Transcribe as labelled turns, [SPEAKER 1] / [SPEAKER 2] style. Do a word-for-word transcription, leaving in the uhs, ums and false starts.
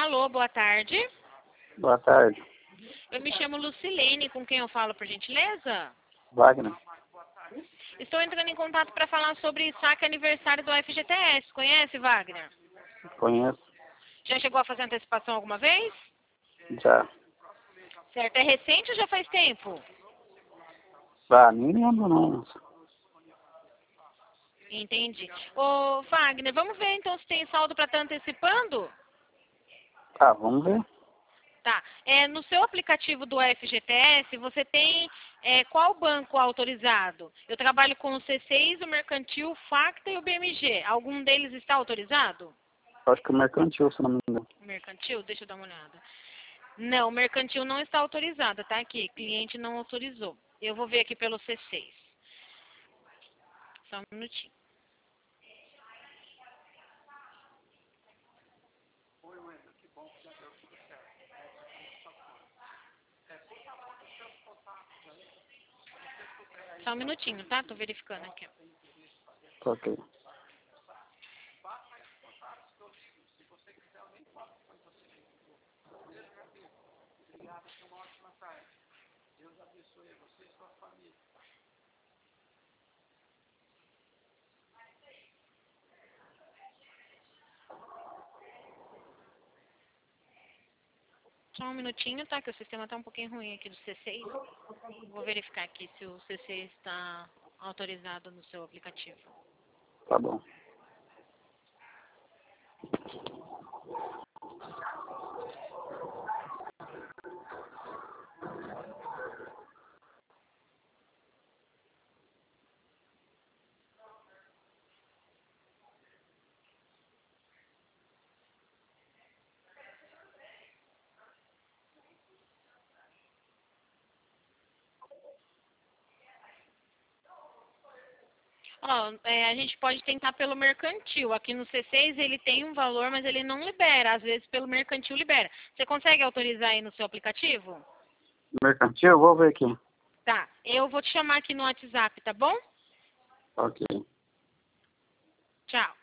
[SPEAKER 1] Alô, boa tarde.
[SPEAKER 2] Boa tarde.
[SPEAKER 1] Eu me chamo Lucilene, com quem eu falo, por gentileza?
[SPEAKER 2] Wagner.
[SPEAKER 1] Estou entrando em contato para falar sobre saque aniversário do F G T S. Conhece, Wagner?
[SPEAKER 2] Conheço.
[SPEAKER 1] Já chegou a fazer antecipação alguma vez?
[SPEAKER 2] Já.
[SPEAKER 1] Certo. É recente ou já faz tempo?
[SPEAKER 2] Ah, nem lembro não.
[SPEAKER 1] Entendi. Ô, Wagner, vamos ver então se tem saldo para estar antecipando?
[SPEAKER 2] Tá, vamos ver.
[SPEAKER 1] Tá. É, no seu aplicativo do F G T S, você tem é, qual banco autorizado? Eu trabalho com o C seis, o Mercantil, o Facta e o B M G. Algum deles está autorizado?
[SPEAKER 2] Acho que o Mercantil, se não me engano.
[SPEAKER 1] Mercantil? Deixa eu dar uma olhada. Não, o Mercantil não está autorizado, tá aqui. Cliente não autorizou. Eu vou ver aqui pelo C seis. Só um minutinho. Só um minutinho, tá? Tô verificando aqui.
[SPEAKER 2] Ok.
[SPEAKER 1] Só um minutinho, tá? Que o sistema tá um pouquinho ruim aqui do C seis. Vou verificar aqui se o C seis está autorizado no seu aplicativo.
[SPEAKER 2] Tá bom.
[SPEAKER 1] Ó, é, a gente pode tentar pelo Mercantil. Aqui no C seis ele tem um valor, mas ele não libera. Às vezes pelo Mercantil libera. Você consegue autorizar aí no seu aplicativo?
[SPEAKER 2] Mercantil, vou ver aqui.
[SPEAKER 1] Tá. Eu vou te chamar aqui no WhatsApp, tá bom?
[SPEAKER 2] Ok.
[SPEAKER 1] Tchau.